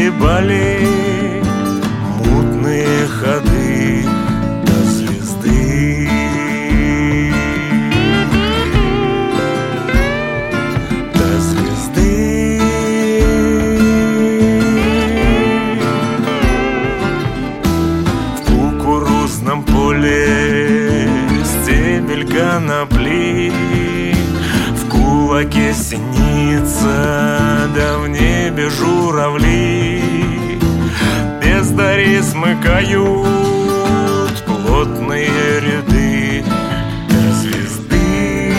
огибали мутные ходы до звезды. До звезды. В кукурузном поле стебель конопли, в кулаке синица, да в небе журавли. Бездари смыкают плотные ряды до звезды.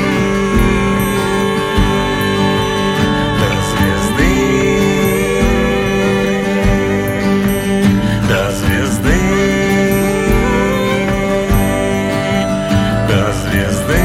До звезды. До звезды. До звезды.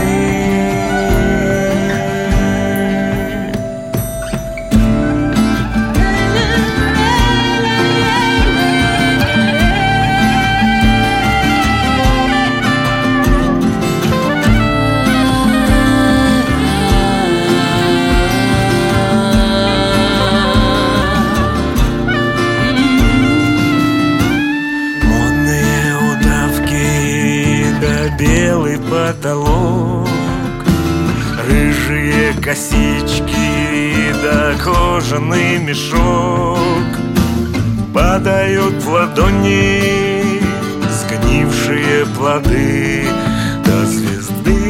Белый потолок, рыжие косички да кожаный мешок. Падают в ладони сгнившие плоды до звезды.